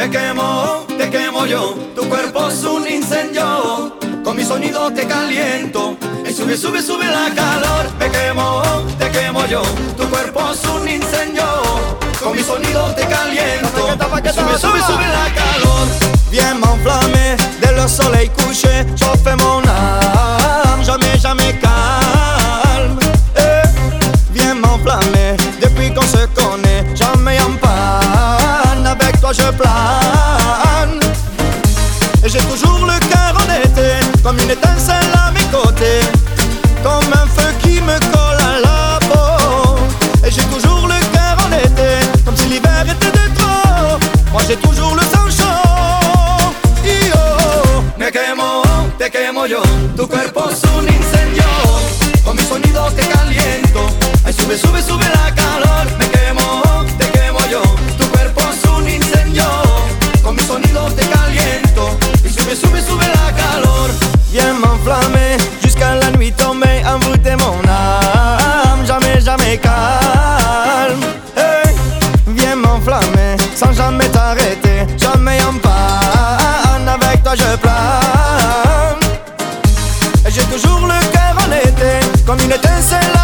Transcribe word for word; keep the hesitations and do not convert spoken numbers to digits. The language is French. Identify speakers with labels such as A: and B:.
A: Me quemo, te quemo yo. Tu cuerpo es un incendio. Con mi sonido te caliento. Y sube, sube, sube la calor. Me quemo, te quemo yo. Tu cuerpo es un incendio. Con mi sonido te caliento. Y sube, sube, sube la calor.
B: Viens m'enflammer dès le soleil couché. Chauffer mon âme, jamais, jamais calme. Eh, viens m'enflammer depuis qu'on se connaît. Jamais en panne, avec toi je plane. Et j'ai toujours le cœur en été, comme une étincelle à mes côtés, comme un feu qui me colle à la peau. Et j'ai toujours le cœur en été, comme si l'hiver était de trop. Moi j'ai toujours le sang chaud. Yo.
A: Me quemo, te quemo yo. Tu cuerpo es un incendio. Con mi sonido te caliento. Ay, sube, sube, sube la calor. Me quemo, te quemo yo. Tu cuerpo es un incendio. Con mi sonido te caliento. Y sube, sube, sube la calor.
B: Viens m'enflammer jusqu'à la nuit tombée, envoûter mon âme, jamais, jamais calme. Hey, viens m'enflammer sans jamais t'arrêter, jamais en panne, avec toi je plane. Et j'ai toujours le cœur en été, comme une étincelle